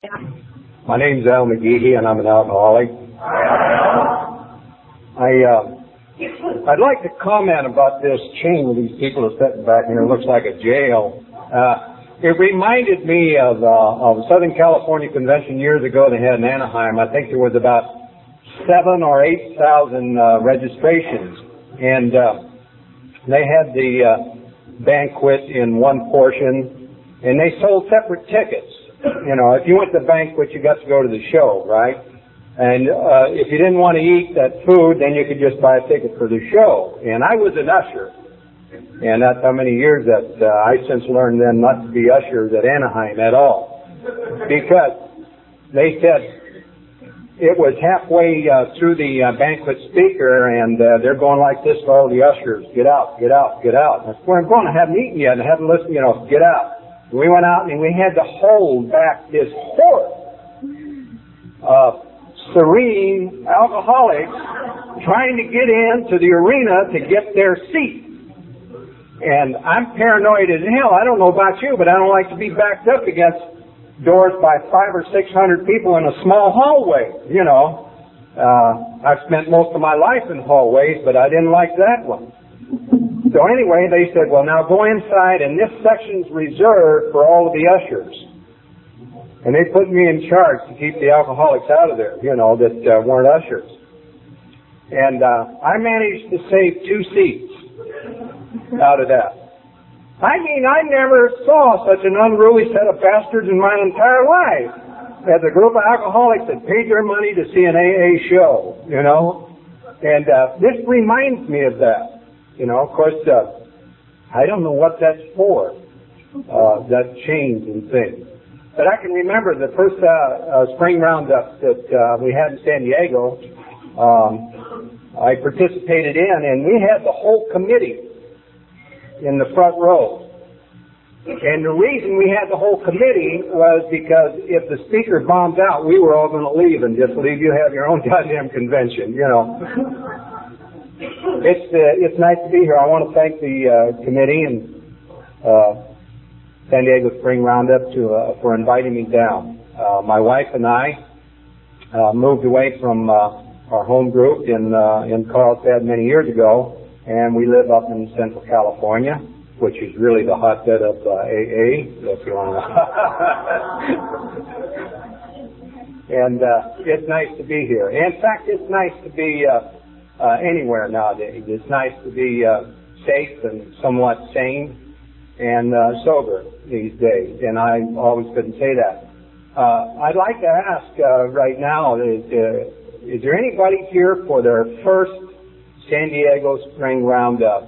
My name's Al McGehee, and I'm an alcoholic. I'd like to comment about this chain of these people are sitting back here. It looks like a jail. It reminded me of a Southern California convention years ago they had in Anaheim. I think there was about 7,000 or 8,000 registrations, and they had the banquet in one portion, and they sold separate tickets. You know, if you went to the banquet, you got to go to the show, right? And if you didn't want to eat that food, then you could just buy a ticket for the show. And I was an usher. And that's how many years that I since learned then not to be ushers at Anaheim at all. Because they said it was halfway through the banquet speaker, and they're going like this to all the ushers. Get out, get out, get out. I said, well, I'm going, I haven't eaten yet. I haven't listened, get out. We went out and we had to hold back this horde of serene alcoholics trying to get into the arena to get their seat. And I'm paranoid as hell. I don't know about you, but I don't like to be backed up against doors by 500 or 600 people in a small hallway. I've spent most of my life in hallways, but I didn't like that one. So anyway, they said, well, now go inside, and this section's reserved for all of the ushers. And they put me in charge to keep the alcoholics out of there, that weren't ushers. And I managed to save 2 seats out of that. I mean, I never saw such an unruly set of bastards in my entire life as a group of alcoholics that paid their money to see an AA show, And this reminds me of that. Of course, I don't know what that's for, that change in things. But I can remember the first spring roundup that we had in San Diego, I participated in, and we had the whole committee in the front row. And the reason we had the whole committee was because if the speaker bombed out, we were all going to leave and just leave you have your own goddamn convention, It's nice to be here. I want to thank the committee and San Diego Spring Roundup for inviting me down. My wife and I moved away from our home group in Carlsbad many years ago, and we live up in Central California, which is really the hotbed of AA, if you want to. And it's nice to be here. In fact, it's nice to be anywhere nowadays. It's nice to be safe and somewhat sane and sober these days, and I always couldn't say that. I'd like to ask right now, is there anybody here for their first San Diego Spring Roundup?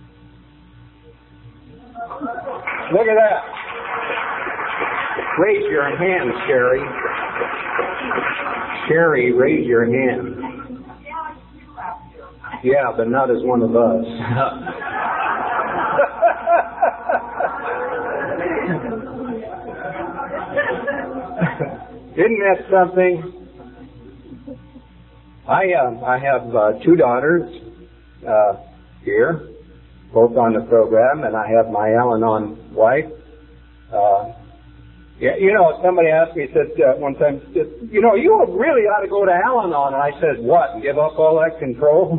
Look at that. Raise your hand, Sherry. Sherry, raise your hand. Yeah, but not as one of us. Isn't that something? I have 2 daughters here, both on the program, and I have my Al-Anon wife. Somebody asked me, said one time, you really ought to go to Al-Anon. And I said, what, and give up all that control?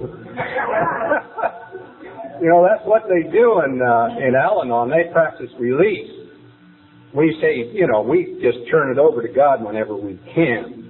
That's what they do in Al-Anon. They practice release. We say, we just turn it over to God whenever we can.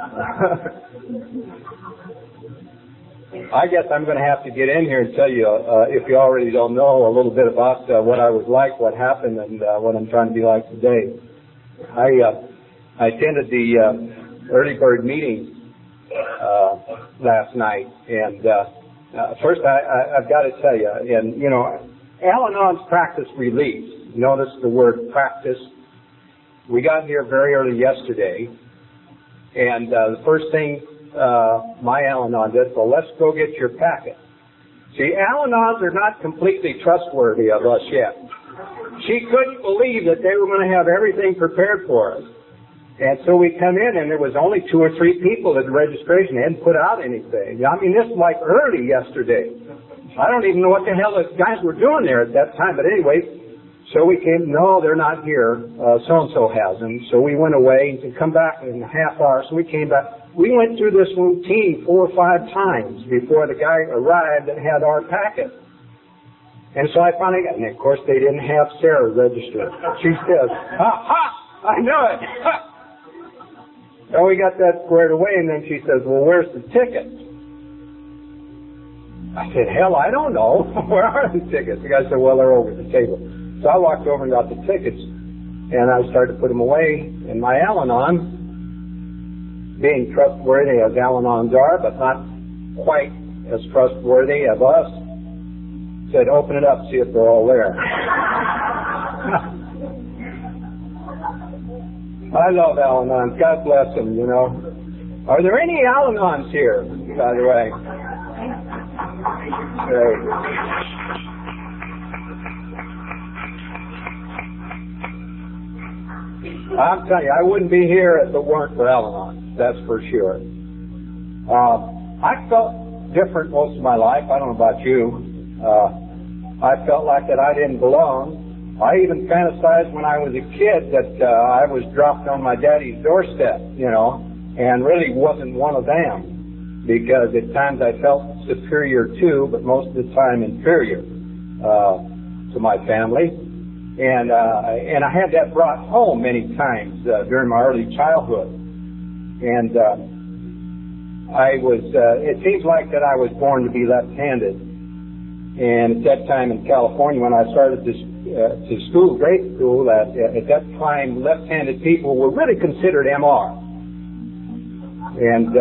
I guess I'm going to have to get in here and tell you, if you already don't know, a little bit about what I was like, what happened, and what I'm trying to be like today. I attended the early bird meeting last night, and first I've got to tell you, and Al-Anon's practice release. Notice the word practice. We got here very early yesterday, and the first thing my Al-Anon did, so let's go get your packet. See, Al-Anons are not completely trustworthy of us yet. She couldn't believe that they were going to have everything prepared for us. And so we come in, and there was only 2 or 3 people at the registration. They hadn't put out anything. I mean, this was like early yesterday. I don't even know what the hell the guys were doing there at that time. But anyway, So we came, no, they're not here. So-and-so has them. So we went away and come back in a half hour. So we came back. We went through this routine 4 or 5 times before the guy arrived and had our packet. And so I finally got, and of course they didn't have Sarah registered. She says, I know it. So we got that squared away, and then she says, well, where's the ticket? I said, hell, I don't know. Where are the tickets? The guy said, well, they're over at the table. So I walked over and got the tickets, and I started to put them away. And my Al-Anon, being trustworthy as Al-Anons are, but not quite as trustworthy of us, said, open it up, see if they're all there. I love Al-Anons. God bless them, you know. Are there any Al-Anons here, by the way? Great. I'm telling you, I wouldn't be here if it weren't for Al-Anon. That's for sure. I felt different most of my life. I don't know about you. I felt like that I didn't belong. I even fantasized when I was a kid that I was dropped on my daddy's doorstep, you know, and really wasn't one of them, because at times I felt superior to, but most of the time inferior to my family. And I had that brought home many times during my early childhood. And it seems like that I was born to be left-handed. And at that time in California, when I started to school, grade school, at that time, left-handed people were really considered MR. And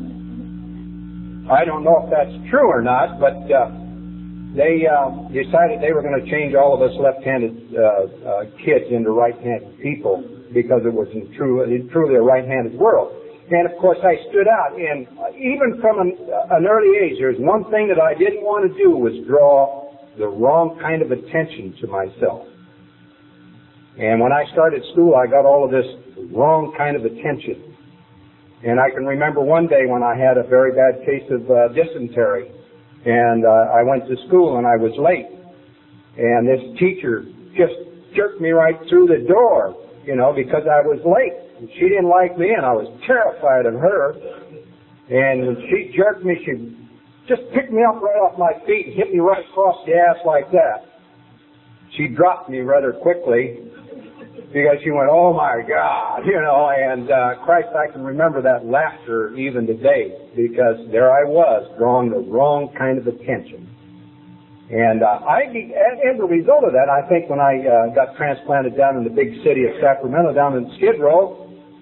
I don't know if that's true or not, but they decided they were going to change all of us left-handed kids into right-handed people, because it was truly a right-handed world. And of course I stood out, and even from an early age, there's one thing that I didn't want to do, was draw the wrong kind of attention to myself. And when I started school, I got all of this wrong kind of attention. And I can remember one day when I had a very bad case of dysentery. And I went to school and I was late. And this teacher just jerked me right through the door, you know, because I was late. And she didn't like me, and I was terrified of her. And when she jerked me, she just picked me up right off my feet and hit me right across the ass like that. She dropped me rather quickly, because she went, oh my God, you know, and Christ, I can remember that laughter even today, because there I was, drawing the wrong kind of attention. And as a result of that, I think when I got transplanted down in the big city of Sacramento, down in Skid Row,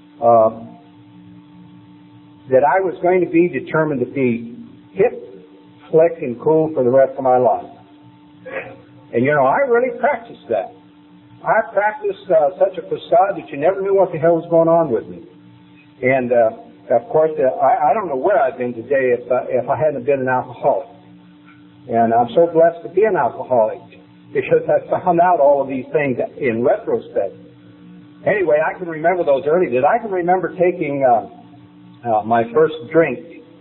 that I was going to be determined to be hip, slick, and cool for the rest of my life. And you know, I really practiced that. I practiced such a facade that you never knew what the hell was going on with me. And of course, I don't know where I'd been today if I hadn't been an alcoholic. And I'm so blessed to be an alcoholic, because I found out all of these things in retrospect. Anyway, I can remember those early days. I can remember taking my first drink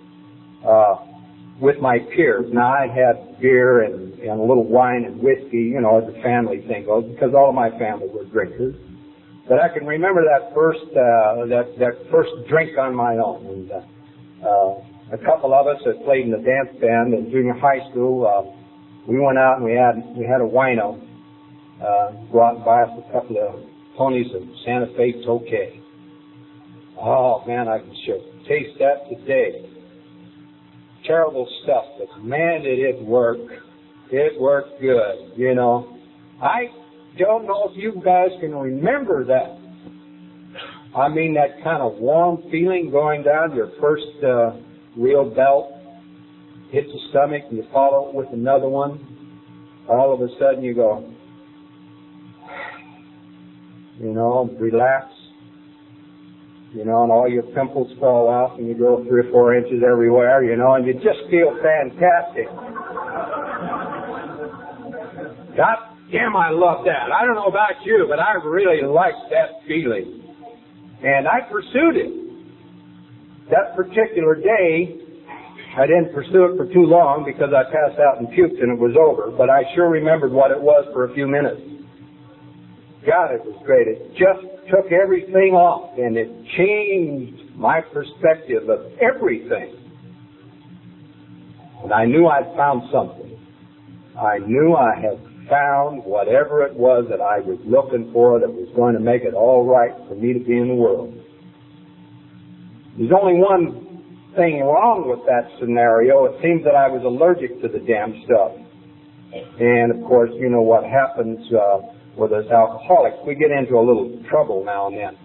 with my peers. Now, I had beer and a little wine and whiskey, you know, as the family thing goes, because all of my family were drinkers. But I can remember that first drink on my own. And a couple of us that played in the dance band in junior high school, we went out and we had a wino go out and buy us a couple of ponies of Santa Fe Tokay. Oh man, I can sure taste that today. Terrible stuff, but man, did it work. It worked good, you know. I don't know if you guys can remember that. I mean, that kind of warm feeling going down your first real belt, hits the stomach, and you follow it with another one. All of a sudden you go, you know, relax. You know, and all your pimples fall off and you grow 3 or 4 inches everywhere, you know, and you just feel fantastic. God damn, I love that. I don't know about you, but I really liked that feeling. And I pursued it. That particular day, I didn't pursue it for too long because I passed out and puked and it was over, but I sure remembered what it was for a few minutes. God, it was great. It just took everything off, and it changed my perspective of everything. And I knew I'd found something. I knew I had found whatever it was that I was looking for that was going to make it all right for me to be in the world. There's only one thing wrong with that scenario. It seems that I was allergic to the damn stuff. And, of course, you know what happens with us alcoholics. We get into a little trouble now and then.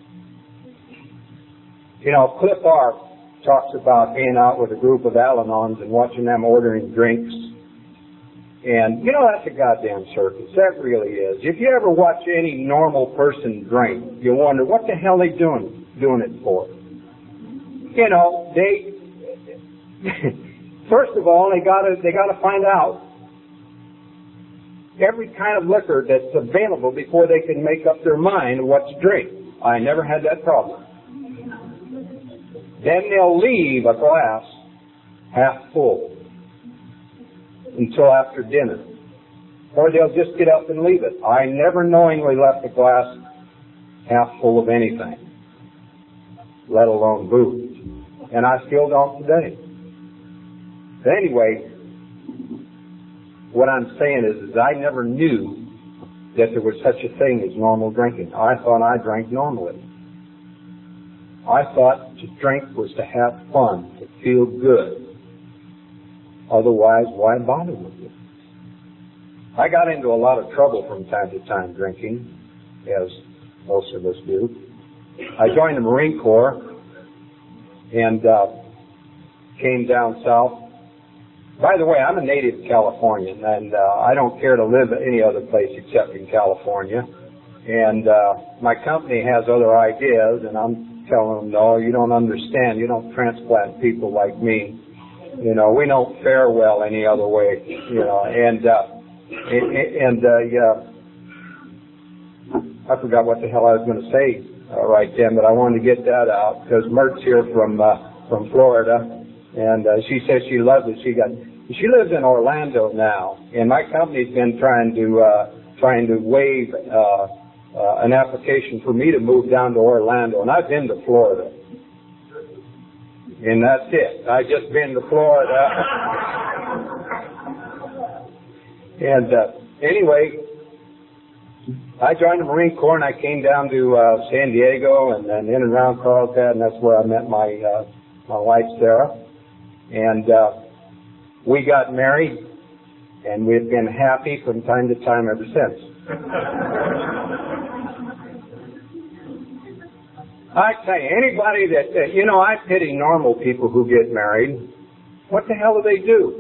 You know, Cliff R. talks about being out with a group of Al-Anons and watching them ordering drinks. And, you know, that's a goddamn circus. That really is. If you ever watch any normal person drink, you wonder, what the hell are they doing it for? You know, they, first of all, they gotta find out every kind of liquor that's available before they can make up their mind what to drink. I never had that problem. Then they'll leave a glass half full until after dinner. Or they'll just get up and leave it. I never knowingly left a glass half full of anything, let alone booze. And I still don't today. But anyway, what I'm saying is I never knew that there was such a thing as normal drinking. I thought I drank normally. I thought to drink was to have fun, to feel good. Otherwise, why bother with it? I got into a lot of trouble from time to time drinking, as most of us do. I joined the Marine Corps and came down south. By the way, I'm a native Californian, and I don't care to live any other place except in California. And my company has other ideas, and I'm telling them, no, you don't understand. You don't transplant people like me. You know, we don't fare well any other way. You know, I forgot what the hell I was going to say right then, but I wanted to get that out because Mert's here from Florida. And she says she loves it. She lives in Orlando now, and my company's been trying to waive an application for me to move down to Orlando, and I've been to Florida, and that's it. I just been to Florida, and anyway, I joined the Marine Corps, and I came down to San Diego, and then in and around Carlsbad, and that's where I met my wife Sarah. And we got married, and we've been happy from time to time ever since. I tell you, anybody that, you know, I pity normal people who get married. What the hell do they do?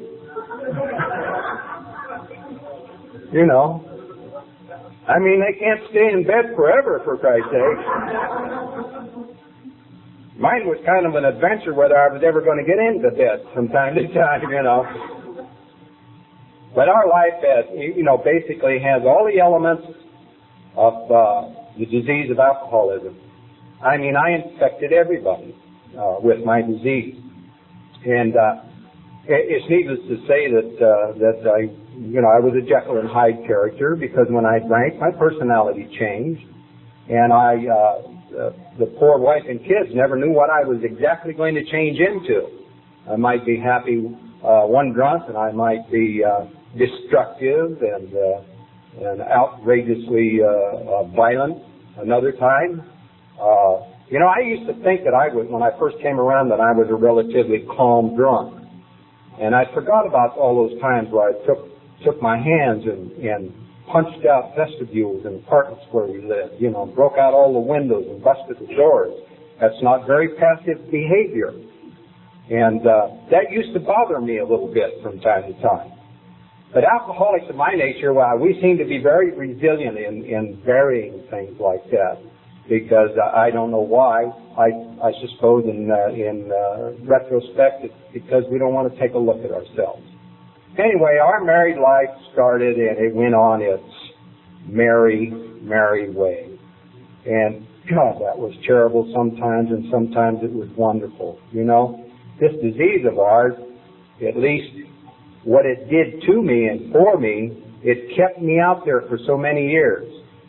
You know, I mean, they can't stay in bed forever, for Christ's sake. Mine was kind of an adventure whether I was ever going to get into bed from time to time, you know. But our life, basically has all the elements of the disease of alcoholism. I mean, I infected everybody with my disease. And it's needless to say that I was a Jekyll and Hyde character because when I drank, my personality changed. And the poor wife and kids never knew what I was exactly going to change into. I might be happy one drunk, and I might be destructive and outrageously violent another time. I used to think that when I first came around, that I was a relatively calm drunk. And I forgot about all those times where I took my hands and punched out vestibules in apartments where we lived, broke out all the windows and busted the doors. That's not very passive behavior. And that used to bother me a little bit from time to time. But alcoholics of my nature, we seem to be very resilient in varying things like that. Because I don't know why. I suppose in retrospect, it's because we don't want to take a look at ourselves. Anyway, our married life started and it went on its merry, merry way. And God, that was terrible sometimes, and sometimes it was wonderful. This disease of ours, at least what it did to me and for me, it kept me out there for so many years.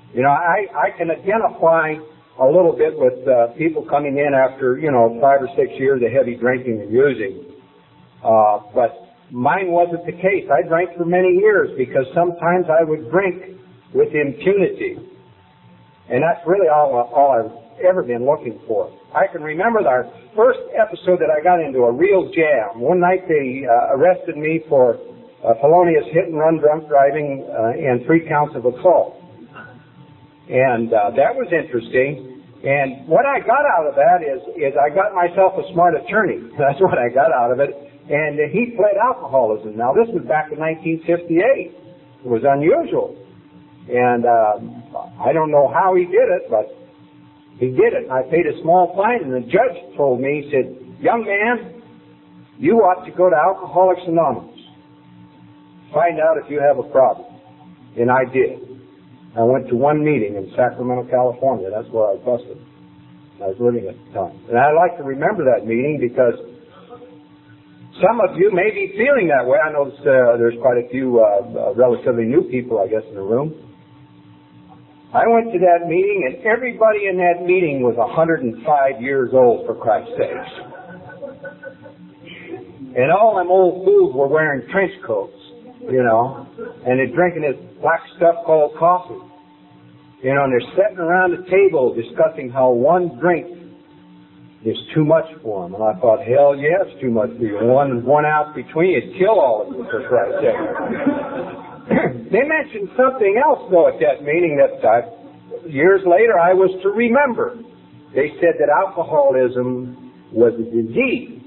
You know, I can identify a little bit with people coming in after, 5 or 6 years of heavy drinking and using. But mine wasn't the case. I drank for many years because sometimes I would drink with impunity. And that's really all I've ever been looking for. I can remember our first episode that I got into a real jam. One night they arrested me for felonious hit-and-run drunk driving and 3 counts of assault. And that was interesting. And what I got out of that is I got myself a smart attorney. That's what I got out of it. And he pled alcoholism. Now, this was back in 1958. It was unusual. And I don't know how he did it, but he did it. I paid a small fine, and the judge told me, he said, "Young man, you ought to go to Alcoholics Anonymous. Find out if you have a problem." And I did. I went to one meeting in Sacramento, California. That's where I was busted. I was living at the time. And I like to remember that meeting because some of you may be feeling that way. I know there's quite a few relatively new people, I guess, in the room. I went to that meeting, and everybody in that meeting was 105 years old, for Christ's sakes. And all them old fools were wearing trench coats, and they're drinking this black stuff called coffee. And they're sitting around the table discussing how one drink is too much for them. And I thought, hell yeah, it's too much for you. One ounce between you'd kill all of you, for Christ's sake. They mentioned something else, though, at that meeting that years later I was to remember. They said that alcoholism was a disease.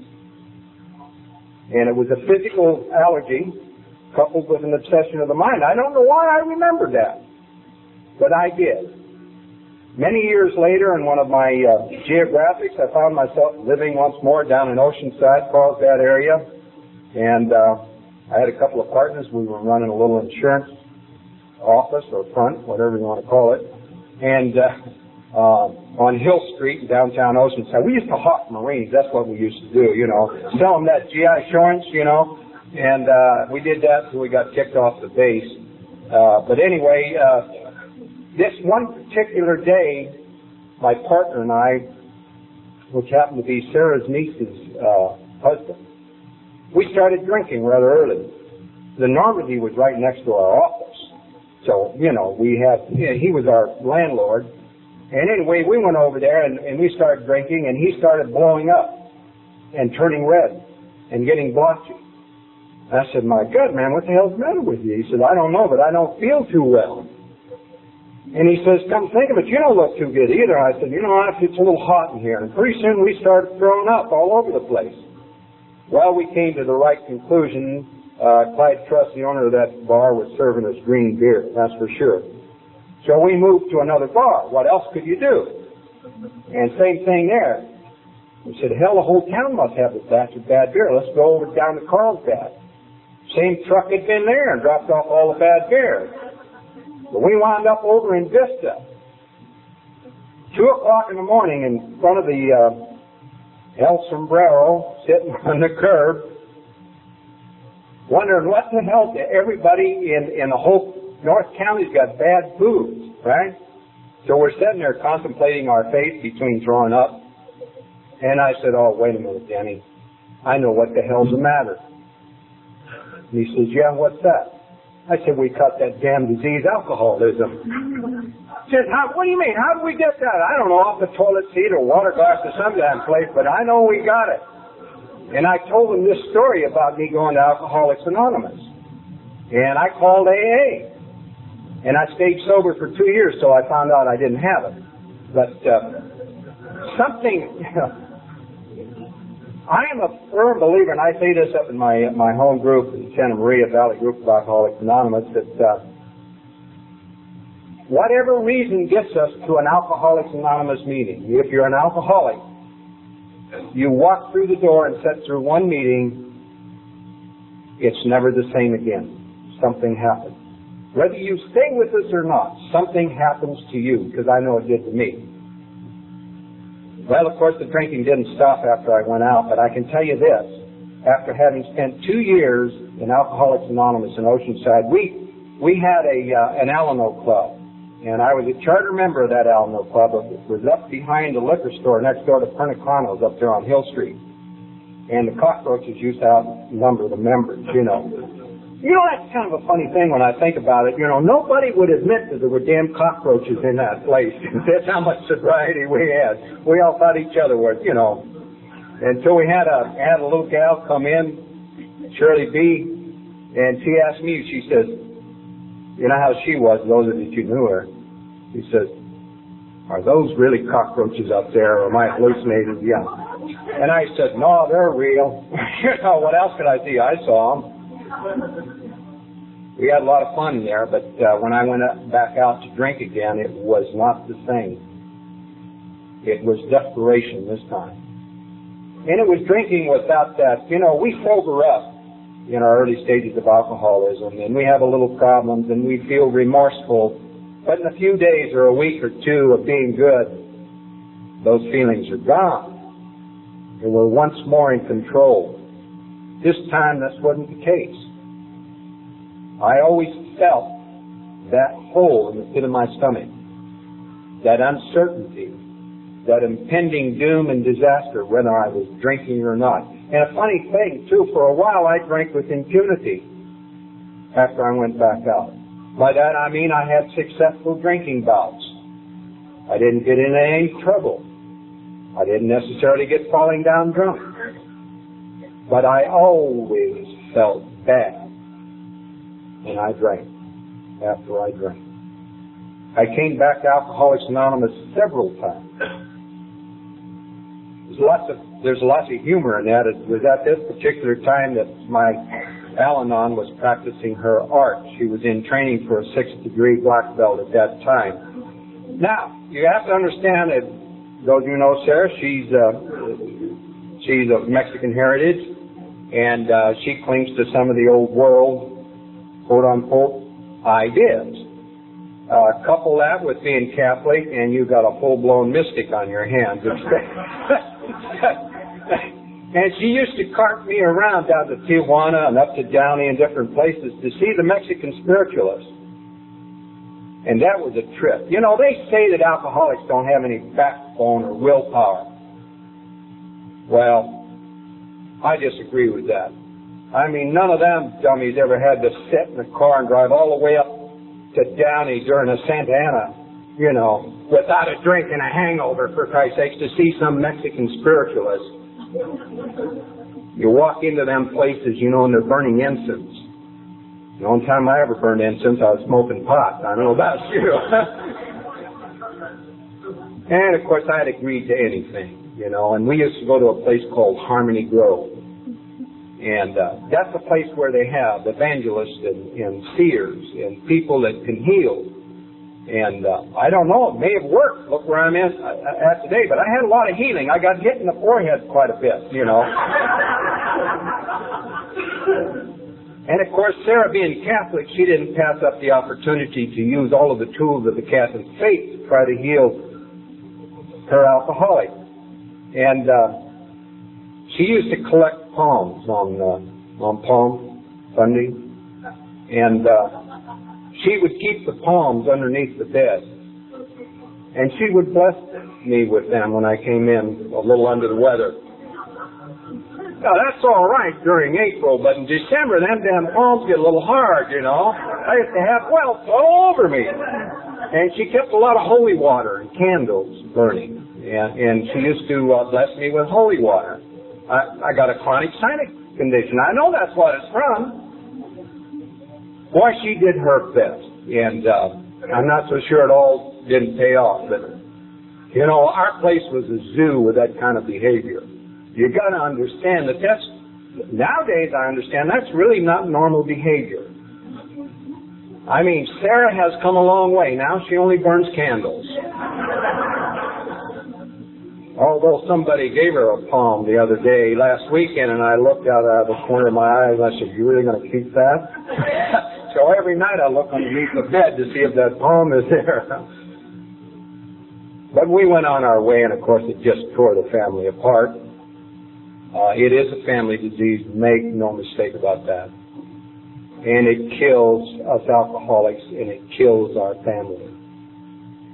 And it was a physical allergy coupled with an obsession of the mind. I don't know why I remembered that, but I did. Many years later, in one of my geographics, I found myself living once more down in Oceanside, Carlsbad area, and I had a couple of partners. We were running a little insurance office or front, whatever you want to call it, and on Hill Street in downtown Oceanside. We used to hawk Marines. That's what we used to do, sell them that GI insurance, and we did that until we got kicked off the base. But anyway, this one particular day, my partner and I, which happened to be Sarah's niece's husband, we started drinking rather early. The Normandy was right next to our office. So, he was our landlord. And anyway, we went over there and we started drinking, and he started blowing up and turning red and getting blotchy. I said, "My God, man, what the hell's the matter with you?" He said, "I don't know, but I don't feel too well." And he says, "Come think of it, you don't look too good either." I said, "It's a little hot in here." And pretty soon we started throwing up all over the place. Well, we came to the right conclusion. Clyde Truss, the owner of that bar, was serving us green beer, that's for sure. So we moved to another bar. What else could you do? And same thing there. We said, hell, the whole town must have this batch of bad beer. Let's go over down to Carlsbad. Same truck had been there and dropped off all the bad beer. But we wound up over in Vista. 2 o'clock in the morning in front of the El Sombrero, sitting on the curb, wondering what the hell everybody in the whole North County's got bad foods, right? So we're sitting there contemplating our fate between throwing up. And I said, "Oh, wait a minute, Denny. I know what the hell's the matter." And he says, "Yeah, what's that?" I said, "We caught that damn disease, alcoholism." He says, "What do you mean? How did we get that?" "I don't know, off the toilet seat or water glass or some damn place, but I know we got it." And I told him this story about me going to Alcoholics Anonymous. And I called AA. And I stayed sober for 2 years, so I found out I didn't have it. But I am a firm believer, and I say this up in my home group, the Santa Maria Valley group of Alcoholics Anonymous, that whatever reason gets us to an Alcoholics Anonymous meeting, if you're an alcoholic, you walk through the door and sit through one meeting, it's never the same again. Something happens. Whether you stay with us or not, something happens to you, because I know it did to me. Well, of course, the drinking didn't stop after I went out, but I can tell you this. After having spent 2 years in Alcoholics Anonymous in Oceanside, we had an Alano Club. And I was a charter member of that Alamo Club. It was up behind the liquor store next door to Pernicanos up there on Hill Street. And the cockroaches used to outnumber the members, you know. You know, that's kind of a funny thing when I think about it. You know, nobody would admit that there were damn cockroaches in that place. That's how much sobriety we had. We all thought each other were, you know. Until we had a little gal come in, Shirley B., and she asked me, she says, you know how she was, those of you who knew her. She says, are those really cockroaches up there, or am I hallucinating? Yeah. And I said, no, they're real. You know, what else could I see? I saw them. We had a lot of fun there, but when I went back out to drink again, it was not the same. It was desperation this time. And it was drinking without that, you know, we sober up in our early stages of alcoholism, and we have a little problems, and we feel remorseful. But in a few days or a week or two of being good, those feelings are gone. And we're once more in control. This time, this wasn't the case. I always felt that hole in the pit of my stomach, that uncertainty, that impending doom and disaster, whether I was drinking or not. And a funny thing, too, for a while I drank with impunity after I went back out. By that I mean I had successful drinking bouts. I didn't get in any trouble. I didn't necessarily get falling down drunk. But I always felt bad when I drank, after I drank. I came back to Alcoholics Anonymous several times. There's lots of humor in that. It was at this particular time that my Al-Anon was practicing her art. She was in training for a 6th degree black belt at that time. Now, you have to understand that those of you know Sarah, she's of Mexican heritage, and she clings to some of the old world, quote unquote, ideas. Couple that with being Catholic, and you've got a full-blown mystic on your hands. And she used to cart me around down to Tijuana and up to Downey and different places to see the Mexican spiritualists. And that was a trip. You know, they say that alcoholics don't have any backbone or willpower. Well, I disagree with that. I mean, none of them dummies ever had to sit in the car and drive all the way up to Downey during a Santa Ana, you know, without a drink and a hangover, for Christ's sakes, to see some Mexican spiritualist. You walk into them places, you know, and they're burning incense. The only time I ever burned incense, I was smoking pot. I don't know about you. And, of course, I had agreed to anything, you know, and we used to go to a place called Harmony Grove. And that's a place where they have evangelists and seers and people that can heal. And I don't know, it may have worked. Look where I'm at today. But I had a lot of healing. I got hit in the forehead quite a bit, you know. And, of course, Sarah being Catholic, she didn't pass up the opportunity to use all of the tools of the Catholic faith to try to heal her alcoholic. And she used to collect palms on Palm Sunday, and she would keep the palms underneath the bed, and she would bless me with them when I came in a little under the weather. Now, that's all right during April, but in December, them damn palms get a little hard, you know. I used to have welts all over me. And she kept a lot of holy water and candles burning, and she used to bless me with holy water. I got a chronic sinus condition. I know that's what it's from. Boy, she did her best. And I'm not so sure it all didn't pay off. But, you know, our place was a zoo with that kind of behavior. You got to understand that that's, nowadays I understand, that's really not normal behavior. I mean, Sarah has come a long way. Now she only burns candles. Although somebody gave her a palm the other day, last weekend, and I looked out of the corner of my eyes, and I said, you really going to keep that? So every night I look underneath the bed to see if that palm is there. But we went on our way, and of course it just tore the family apart. It is a family disease, make no mistake about that. And it kills us alcoholics, and it kills our family.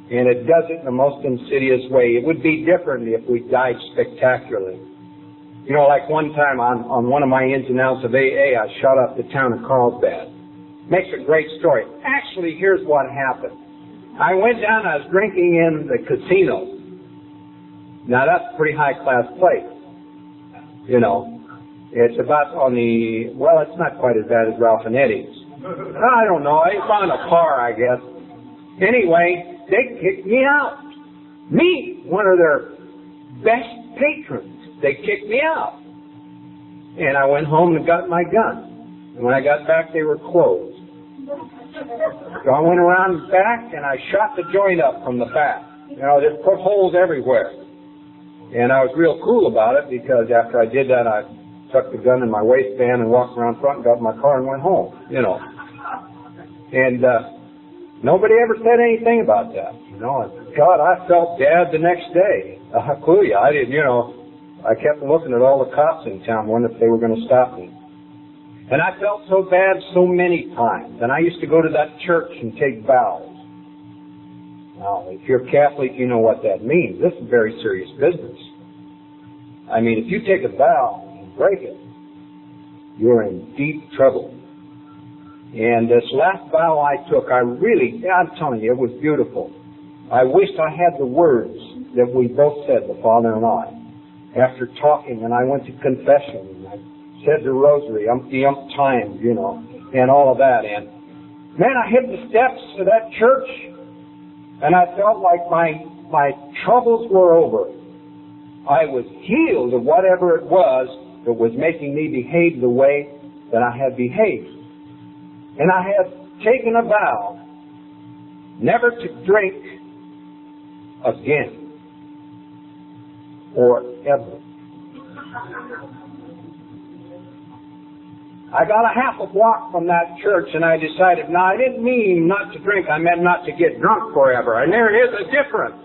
And it does it in the most insidious way. It would be different if we died spectacularly. You know, like one time on one of my ins and outs of AA, I shot up the town of Carlsbad. Makes a great story. Actually, here's what happened. I went down, I was drinking in the casino. Now, that's a pretty high-class place. You know, it's about on the, well, it's not quite as bad as Ralph and Eddie's. I don't know. It's on a par, I guess. Anyway, they kicked me out. Me, one of their best patrons. They kicked me out. And I went home and got my gun. And when I got back, they were closed. So I went around back and I shot the joint up from the back. You know, just put holes everywhere. And I was real cool about it because after I did that, I tucked the gun in my waistband and walked around front and got in my car and went home, you know. And nobody ever said anything about that, you know. And God, I felt bad the next day. I'll clue you. I didn't, you know. I kept looking at all the cops in town, wondering if they were going to stop me. And I felt so bad so many times. And I used to go to that church and take vows. Now, if you're Catholic, you know what that means. This is very serious business. I mean, if you take a vow and break it, you're in deep trouble. And this last vow I took, I'm telling you, it was beautiful. I wished I had the words that we both said, the Father and I. After talking, and I went to confession, and I said the rosary umpty-ump times, you know, and all of that. And, man, I hit the steps of that church, and I felt like my troubles were over. I was healed of whatever it was that was making me behave the way that I had behaved. And I had taken a vow never to drink again. Forever. I got a half a block from that church and I decided, no, I didn't mean not to drink, I meant not to get drunk forever. And there is a difference.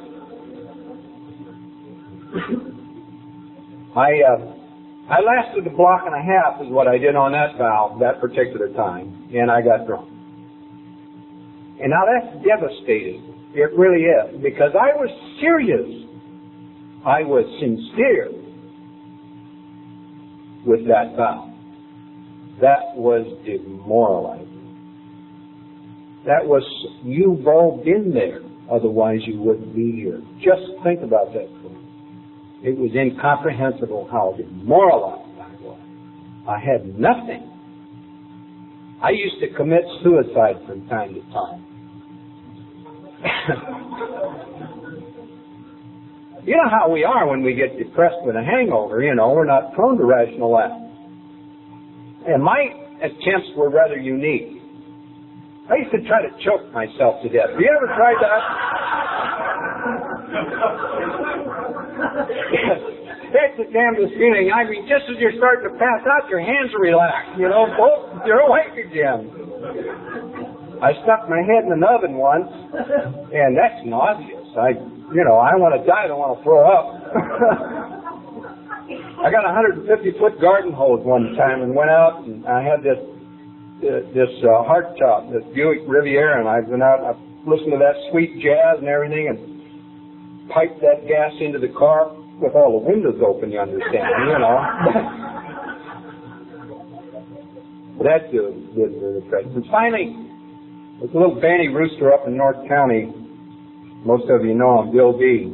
I lasted a block and a half is what I did on that vow that particular time, and I got drunk. And now that's devastating. It really is, because I was serious. I was sincere with that vow. That was demoralizing. That was, you involved in there, otherwise you wouldn't be here. Just think about that. It was incomprehensible how demoralized I was. I had nothing. I used to commit suicide from time to time. You know how we are when we get depressed with a hangover, you know, we're not prone to rational act. And my attempts were rather unique. I used to try to choke myself to death. Have you ever tried that? It's the damnedest feeling. I mean, just as you're starting to pass out, your hands relax, you know, boom, you're awake again. I stuck my head in an oven once, and that's nauseous. I want to die, I don't want to throw up. I got a 150-foot garden hose one time and went out, and I had this hardtop, this Buick Riviera, and I went out and I listened to that sweet jazz and everything and piped that gas into the car with all the windows open, you understand, you know. That did the trick. And finally, there's a little banty rooster up in North County. Most of you know him, Bill B.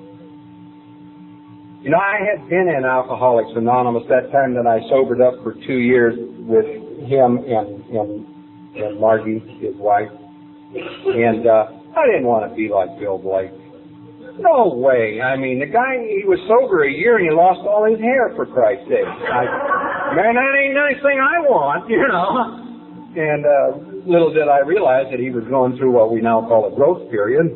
You know, I had been in Alcoholics Anonymous that time that I sobered up for 2 years with him and Margie, his wife. And I didn't want to be like Bill Blake. No way. I mean, the guy, he was sober a year and he lost all his hair, for Christ's sake. Man, that ain't anything I want, you know. And little did I realize that he was going through what we now call a growth period.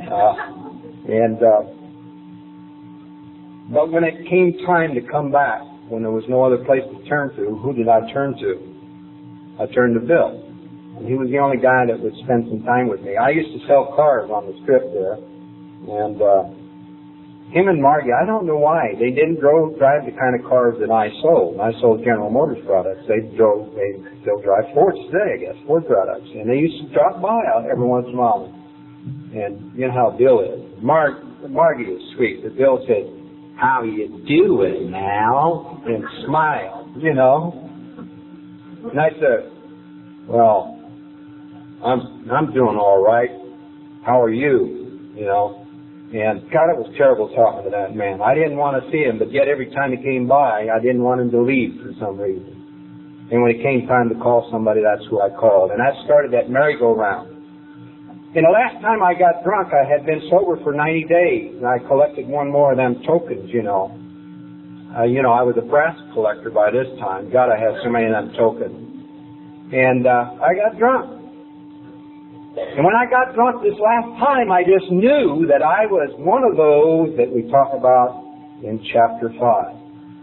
But when it came time to come back, when there was no other place to turn to, who did I turn to? I turned to Bill. And he was the only guy that would spend some time with me. I used to sell cars on the strip there. And him and Margie, I don't know why, they didn't drive the kind of cars that I sold. I sold General Motors products. They still drive Fords today, I guess, Ford products. And they used to drop by out every once in a while And you know how Bill is. Margie is sweet, but Bill says, "How you doing now?" and smile, you know. And I said, "Well, I'm doing all right. How are you?" You know. And God, it was terrible talking to that man. I didn't want to see him, but yet every time he came by, I didn't want him to leave for some reason. And when it came time to call somebody, that's who I called. And that started that merry-go-round. And the last time I got drunk, I had been sober for 90 days, and I collected one more of them tokens, you know. I was a brass collector by this time. God, I had so many of them tokens. And I got drunk. And when I got drunk this last time, I just knew that I was one of those that we talk about in chapter 5.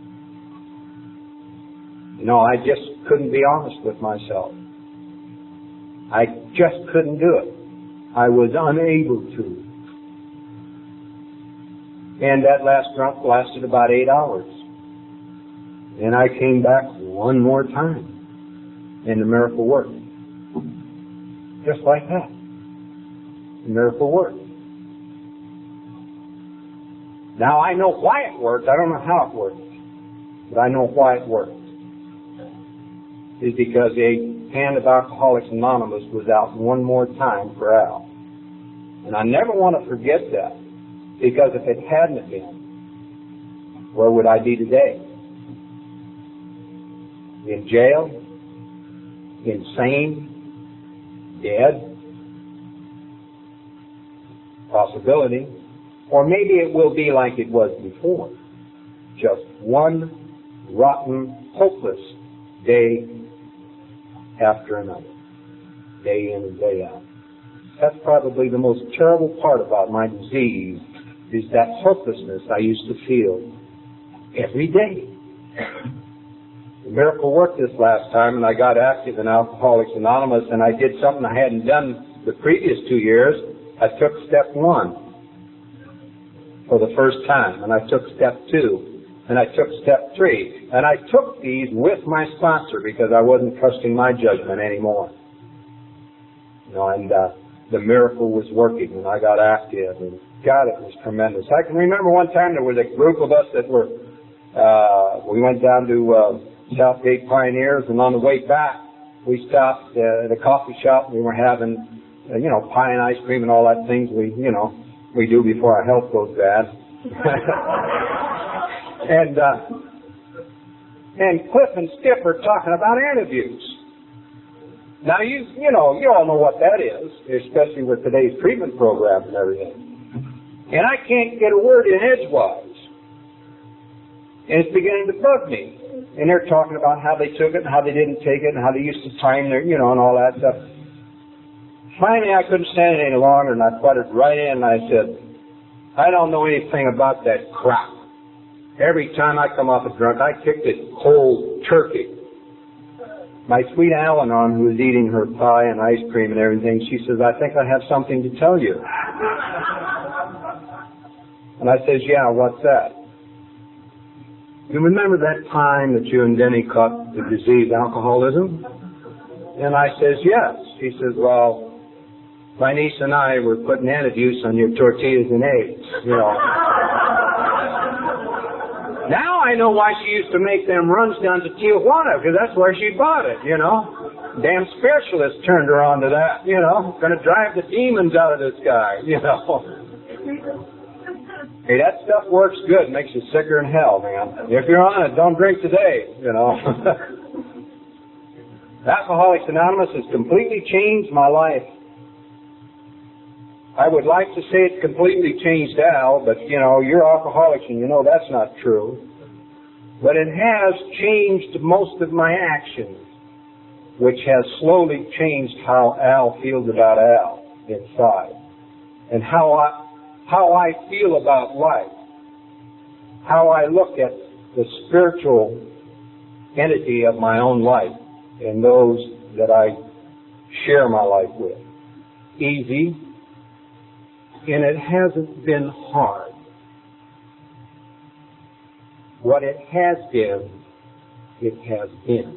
You know, I just couldn't be honest with myself. I just couldn't do it. I was unable to. And that last drunk lasted about 8 hours. And I came back one more time. And the miracle worked. Just like that. The miracle worked. Now I know why it worked. I don't know how it worked. But I know why it worked. It's because the hand of Alcoholics Anonymous was out one more time for Al. And I never want to forget that. Because if it hadn't been, where would I be today? In jail? Insane? Dead? Possibility. Or maybe it will be like it was before. Just one rotten, hopeless day after another. Day in and day out. That's probably the most terrible part about my disease, is that hopelessness I used to feel every day. The miracle worked this last time, and I got active in Alcoholics Anonymous, and I did something I hadn't done the previous 2 years. I took step 1 for the first time, and I took step 2, and I took step 3, and I took these with my sponsor because I wasn't trusting my judgment anymore. You know, and the miracle was working, and I got active, and God, it was tremendous. I can remember one time there was a group of us that were, we went down to Southgate Pioneers, and on the way back, we stopped at a coffee shop. We were having, pie and ice cream and all that things we do before our health goes bad. And Cliff and Skip are talking about interviews. Now, you all know what that is, especially with today's treatment programs and everything. And I can't get a word in edgewise. And it's beginning to bug me. And they're talking about how they took it and how they didn't take it and how they used to time their, and all that stuff. Finally, I couldn't stand it any longer, and I butted right in and I said, I don't know anything about that crap. Every time I come off a drunk, I kicked it cold turkey. My sweet Al-Anon, who was eating her pie and ice cream and everything, she says, I think I have something to tell you. And I says, yeah, what's that? You remember that time that you and Denny caught the disease alcoholism? And I says, yes. She says, well, my niece and I were putting antabuse on your tortillas and eggs, Now I know why she used to make them runs down to Tijuana, because that's where she bought it, Damn spiritualist turned her on to that, Going to drive the demons out of this guy, Hey, that stuff works good. Makes you sicker than hell, man. If you're on it, don't drink today, Alcoholics Anonymous has completely changed my life. I would like to say it's completely changed Al, but, you're alcoholics and that's not true. But it has changed most of my actions, which has slowly changed how Al feels about Al inside. And how I feel about life. How I look at the spiritual entity of my own life and those that I share my life with. Easy. And it hasn't been hard. What it has been, it has been.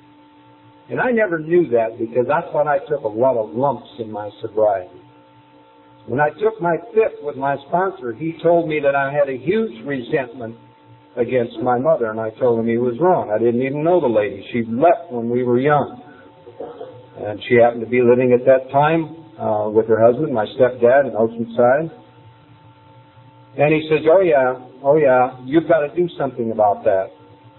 And I never knew that because I thought I took a lot of lumps in my sobriety. When I took my fifth with my sponsor, he told me that I had a huge resentment against my mother, and I told him he was wrong. I didn't even know the lady. She left when we were young. And she happened to be living at that time with her husband, my stepdad, in Oceanside. And he says, oh yeah, you've got to do something about that.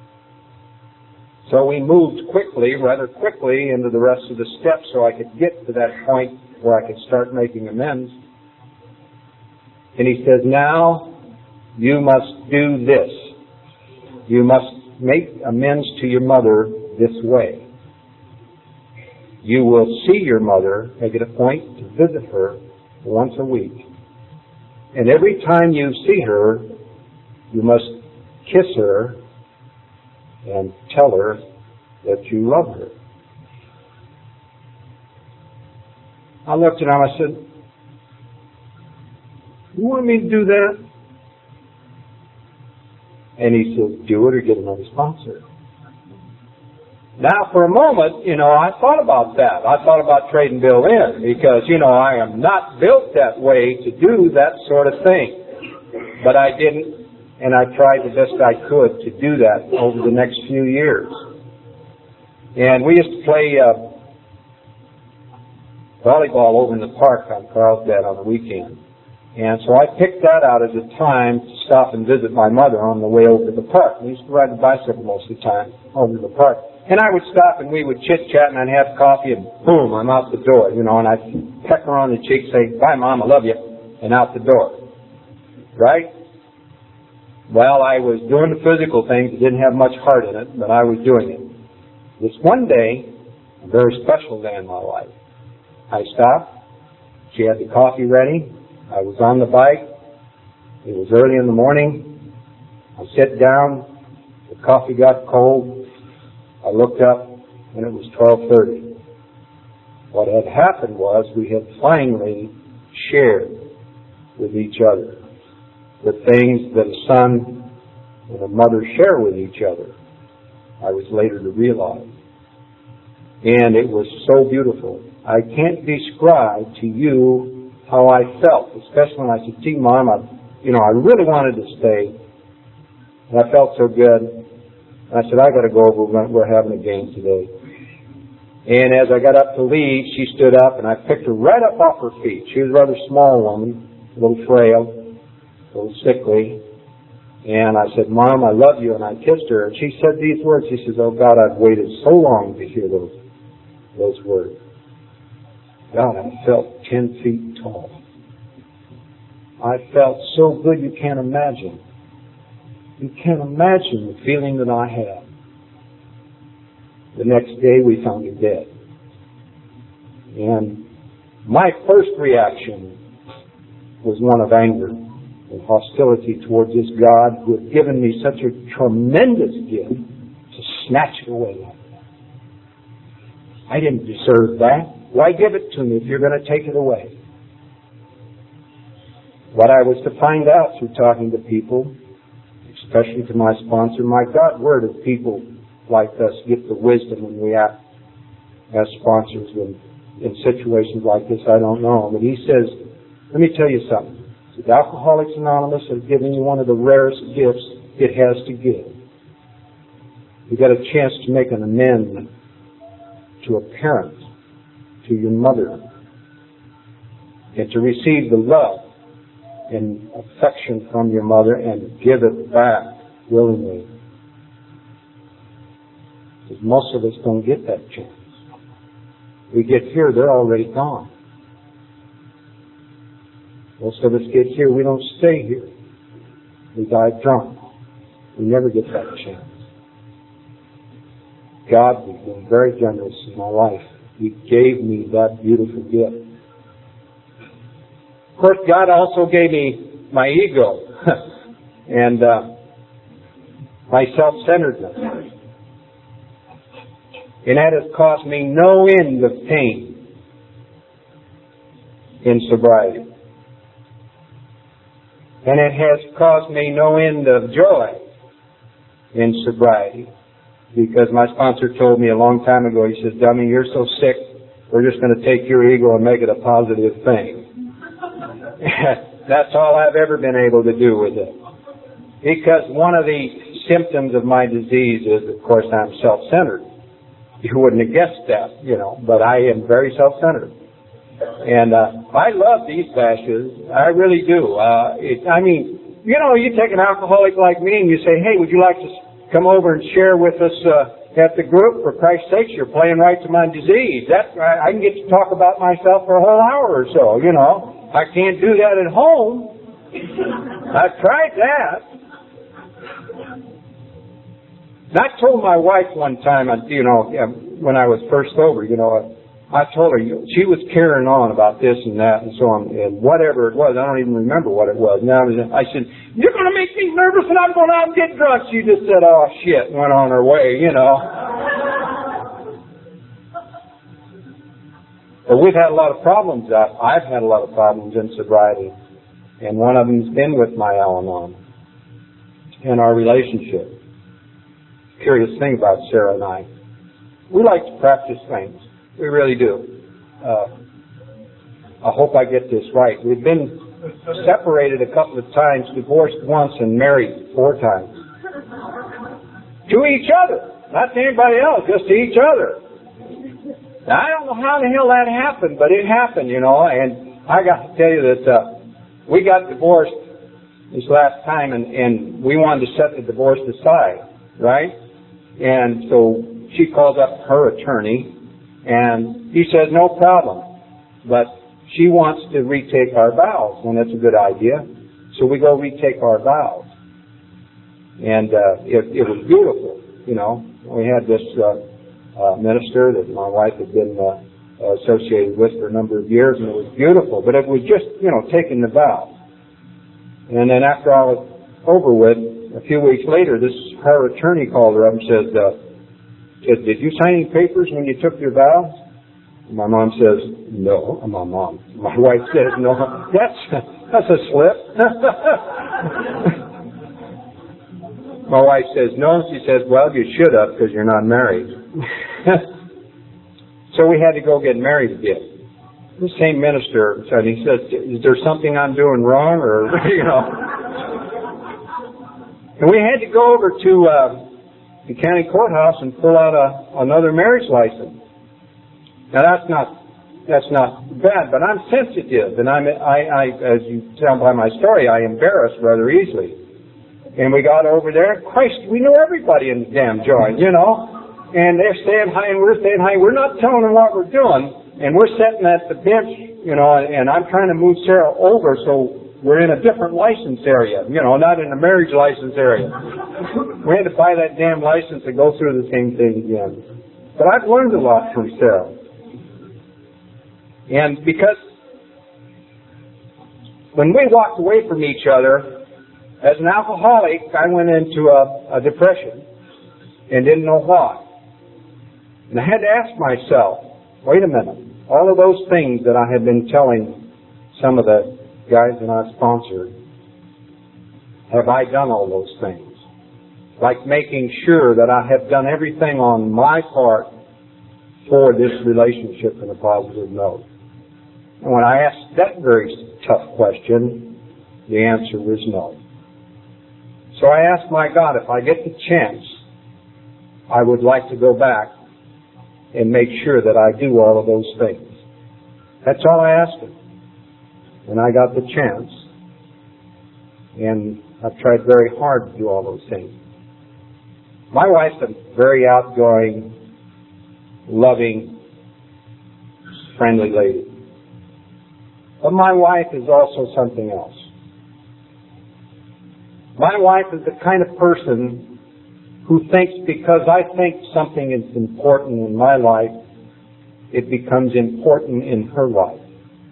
So we moved rather quickly, into the rest of the steps so I could get to that point where I could start making amends. And he says, now you must do this. You must make amends to your mother this way. You will see your mother, make it a point to visit her once a week. And every time you see her, you must kiss her and tell her that you love her. I looked at him, I said, you want me to do that? And he said, do it or get another sponsor. Now, for a moment, I thought about that. I thought about trading Bill in because, I am not built that way to do that sort of thing. But I didn't, and I tried the best I could to do that over the next few years. And we used to play volleyball over in the park on Carlsbad on the weekend. And so I picked that out as a time to stop and visit my mother on the way over to the park. We used to ride the bicycle most of the time over to the park. And I would stop and we would chit-chat and I'd have coffee and boom, I'm out the door, and I'd peck her on the cheek, say, bye Mom, I love you, and out the door. Right? Well, I was doing the physical things. It didn't have much heart in it, but I was doing it. This one day, a very special day in my life, I stopped. She had the coffee ready. I was on the bike. It was early in the morning. I sat down. The coffee got cold. I looked up, and it was 12:30. What had happened was we had finally shared with each other the things that a son and a mother share with each other. I was later to realize. And it was so beautiful. I can't describe to you how I felt, especially when I said, gee, Mom, I really wanted to stay. And I felt so good. I said, I got to go over. We're having a game today. And as I got up to leave, she stood up, and I picked her right up off her feet. She was a rather small woman, a little frail, a little sickly. And I said, Mom, I love you. And I kissed her. And she said these words. She says, oh, God, I've waited so long to hear those words. God, I felt 10 feet tall. I felt so good you can't imagine. You can't imagine the feeling that I had. The next day we found her dead. And my first reaction was one of anger and hostility towards this God who had given me such a tremendous gift to snatch it away like that. I didn't deserve that. Why give it to me if you're going to take it away? What I was to find out through talking to people, especially to my sponsor, my God, where do people like us get the wisdom when we act as sponsors in situations like this? I don't know. But he says, let me tell you something. Alcoholics Anonymous has given you one of the rarest gifts it has to give. You got a chance to make an amend to a parent, to your mother, and to receive the love and affection from your mother and give it back willingly. Because most of us don't get that chance. We get here, they're already gone. Most of us get here, we don't stay here. We die drunk. We never get that chance. God has been very generous in my life. He gave me that beautiful gift. Of course, God also gave me my ego and my self-centeredness. And that has caused me no end of pain in sobriety. And it has caused me no end of joy in sobriety. Because my sponsor told me a long time ago, he says, dummy, you're so sick, we're just going to take your ego and make it a positive thing. That's all I've ever been able to do with it. Because one of the symptoms of my disease is, of course, I'm self-centered. You wouldn't have guessed that, but I am very self-centered. And I love these bashes. I really do. You take an alcoholic like me and you say, hey, would you like to come over and share with us at the group? For Christ's sake, you're playing right to my disease. I can get to talk about myself for a whole hour or so, I can't do that at home. I've tried that. And I told my wife one time, when I was first sober, I told her, she was carrying on about this and that and so on, and whatever it was, I don't even remember what it was. Now I said, you're going to make me nervous and I'm going out and get drunk. She just said, oh shit, and went on her way, But we've had a lot of problems. I've had a lot of problems in sobriety, and one of them's been with my Al-Anon and our relationship. Curious thing about Sarah and I, we like to practice things. We really do. I hope I get this right. We've been separated a couple of times, divorced once, and married 4 times. To each other. Not to anybody else, just to each other. Now, I don't know how the hell that happened, but it happened, and I got to tell you that we got divorced this last time, and we wanted to set the divorce aside, right? And so she calls up her attorney, and he says, no problem, but she wants to retake our vows, and that's a good idea. So we go retake our vows. And it was beautiful, We had this minister that my wife had been associated with for a number of years, and it was beautiful, but it was just, taking the vows. And then after I was over with, a few weeks later, her attorney called her up and says, did you sign any papers when you took your vows? My mom says, no. My wife says, no. That's a slip. My wife says, no. She says, well, you should have because you're not married. So we had to go get married again. The same minister said, he says, is there something I'm doing wrong? Or, And we had to go over to the county courthouse and fill out another marriage license. Now that's not bad, but I'm sensitive, and I as you tell by my story, I embarrass rather easily. And we got over there, Christ, we know everybody in the damn joint, and they're saying hi and we're saying hi. We're not telling them what we're doing, and we're sitting at the bench, and I'm trying to move Sarah over so we're in a different license area, not in a marriage license area. We had to buy that damn license and go through the same thing again. But I've learned a lot from Sarah. And because when we walked away from each other, as an alcoholic, I went into a depression and didn't know why. And I had to ask myself, wait a minute, all of those things that I had been telling some of the guys that I sponsored, have I done all those things? Like making sure that I have done everything on my part for this relationship in a positive note. And when I asked that very tough question, the answer was no. So I asked my God, if I get the chance, I would like to go back and make sure that I do all of those things. That's all I asked him. And I got the chance. And I've tried very hard to do all those things. My wife's a very outgoing, loving, friendly lady. But my wife is also something else. My wife is the kind of person who thinks because I think something is important in my life, it becomes important in her life.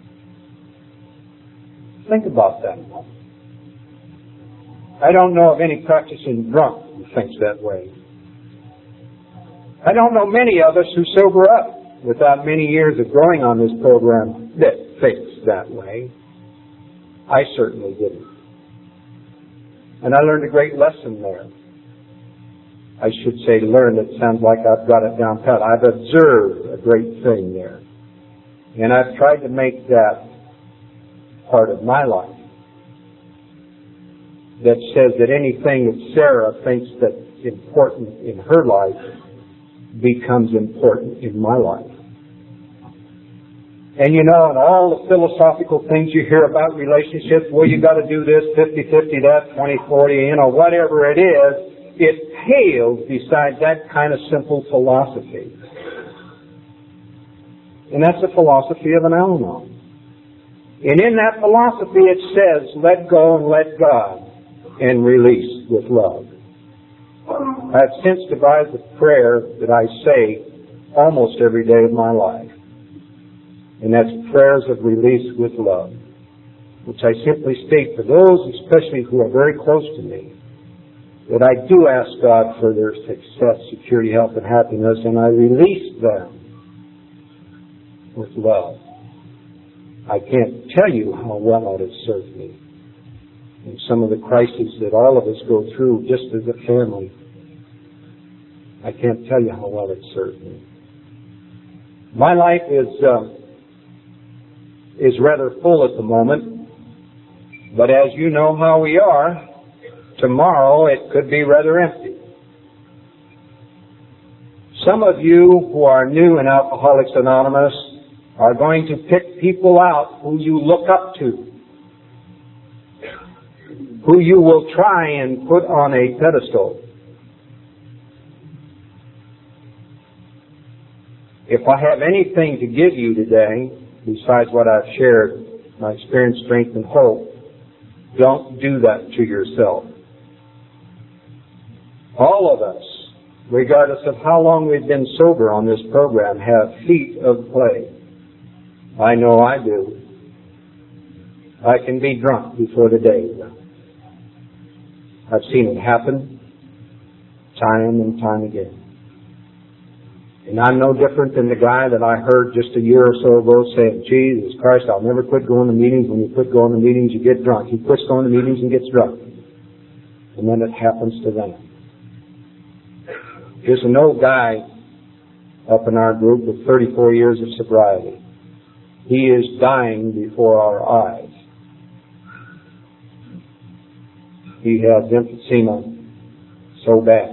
Think about that. I don't know of any practicing drunk who thinks that way. I don't know many of us who sober up without many years of growing on this program that thinks that way. I certainly didn't. And I learned a great lesson there. I should say learned, it sounds like I've got it down pat. I've observed a great thing there. And I've tried to make that part of my life that says that anything that Sarah thinks that's important in her life becomes important in my life. And you know, and all the philosophical things you hear about relationships, well, you got to do this, 50-50 that, 20-40, whatever it is, it pales beside that kind of simple philosophy. And that's the philosophy of an Al-Anon. And in that philosophy it says, let go and let God and release with love. I've since devised a prayer that I say almost every day of my life. And that's prayers of release with love, which I simply state for those especially who are very close to me, that I do ask God for their success, security, health, and happiness, and I release them with love. I can't tell you how well it has served me in some of the crises that all of us go through just as a family. I can't tell you how well it served me. My life is rather full at the moment, but as you know how we are, tomorrow it could be rather empty. Some of you who are new in Alcoholics Anonymous are going to pick people out who you look up to, who you will try and put on a pedestal. If I have anything to give you today, besides what I've shared, my experience, strength, and hope, don't do that to yourself. All of us, regardless of how long we've been sober on this program, have feet of clay. I know I do. I can be drunk before the day is done. I've seen it happen time and time again. And I'm no different than the guy that I heard just a year or so ago saying, Jesus Christ, I'll never quit going to meetings. When you quit going to meetings, you get drunk. He quits going to meetings and gets drunk. And then it happens to them. There's an old guy up in our group with 34 years of sobriety. He is dying before our eyes. He has emphysema so bad.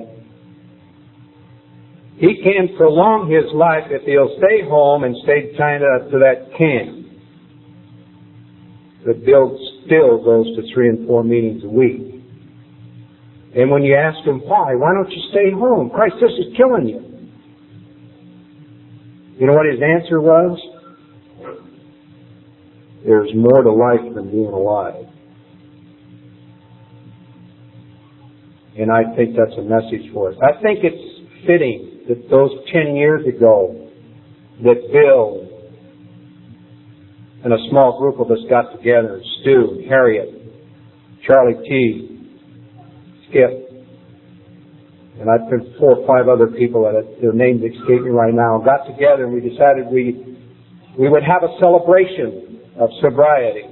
He can prolong his life if he'll stay home and stay tied up to that can. But Bill still goes to 3 and 4 meetings a week. And when you ask him why don't you stay home? Christ, this is killing you. You know what his answer was? There's more to life than being alive. And I think that's a message for us. I think it's fitting that those 10 years ago that Bill and a small group of us got together, Stu, Harriet, Charlie T, Skip, and I think 4 or 5 other people that their names escape me right now, got together and we decided we would have a celebration of sobriety.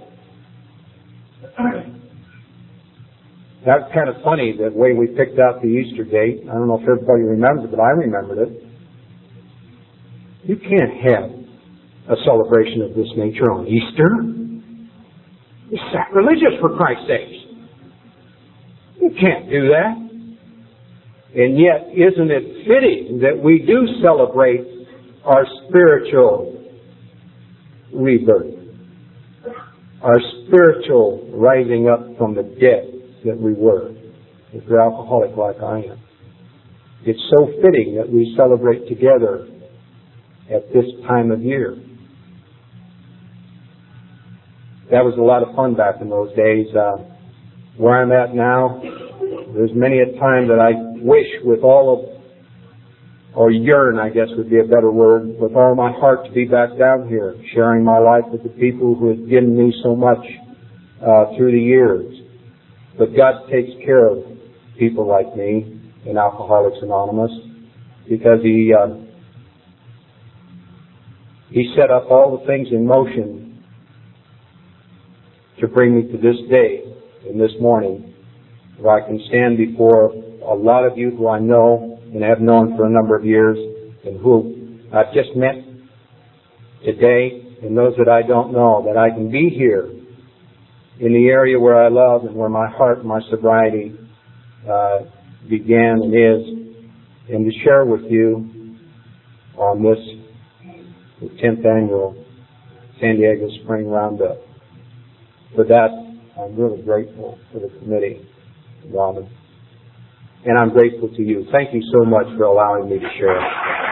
That's kind of funny, the way we picked out the Easter date. I don't know if everybody remembers it, but I remembered it. You can't have a celebration of this nature on Easter. It's sacrilegious, for Christ's sake. You can't do that. And yet, isn't it fitting that we do celebrate our spiritual rebirth, our spiritual rising up from the dead that we were, if you're alcoholic like I am. It's so fitting that we celebrate together at this time of year. That was a lot of fun back in those days. Where I'm at now, there's many a time that I wish with all of, or yearn, I guess would be a better word, with all my heart to be back down here, sharing my life with the people who have given me so much through the years. But God takes care of people like me in Alcoholics Anonymous because He set up all the things in motion to bring me to this day and this morning where I can stand before a lot of you who I know and have known for a number of years and who I've just met today and those that I don't know, that I can be here in the area where I love and where my heart and my sobriety began and is, and to share with you on this, the 10th annual San Diego Spring Roundup. For that, I'm really grateful for the committee, Robin. And I'm grateful to you. Thank you so much for allowing me to share.